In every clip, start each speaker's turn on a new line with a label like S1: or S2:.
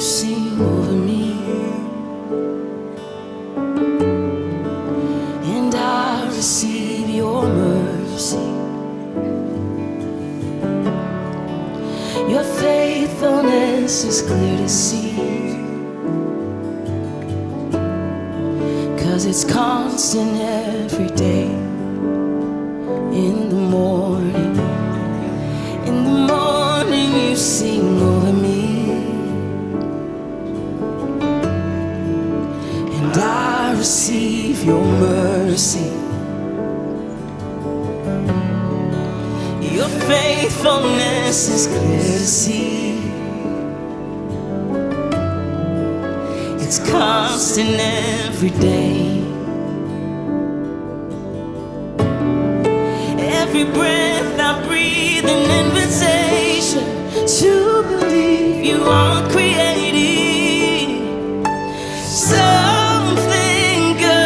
S1: sing over me, and I receive your mercy. Your faithfulness is clear to see, 'cause it's constant every day. In the morning you sing over me, and I receive your mercy. Your faithfulness is clear to see, it's constant every day. Every breath I breathe, an invitation to believe you are creating something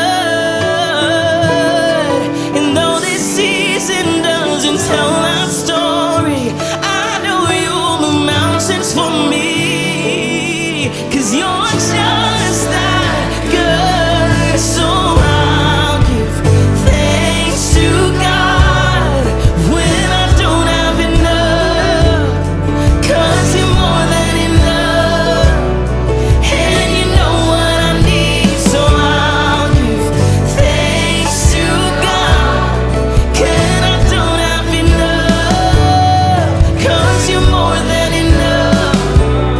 S1: good. And though this season doesn't tell that story, I know you'll move mountains for me, 'cause you're just that good. So I'll give thanks to God when I don't have enough, 'cause you're more than enough, and you know what I need. So I'll give thanks to God when I don't have enough, 'cause you're more than enough.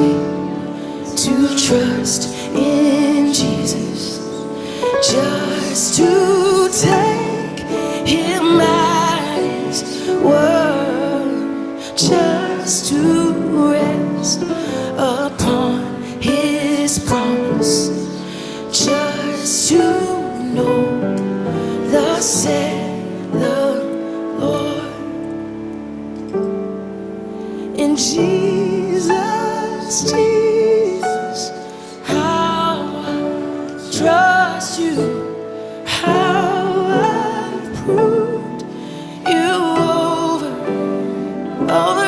S1: me to trust in Jesus, just to take him at his word, just to rest upon his promise, just to know thus said the Lord. In Jesus, Jesus, how I trust you, how I've proved you over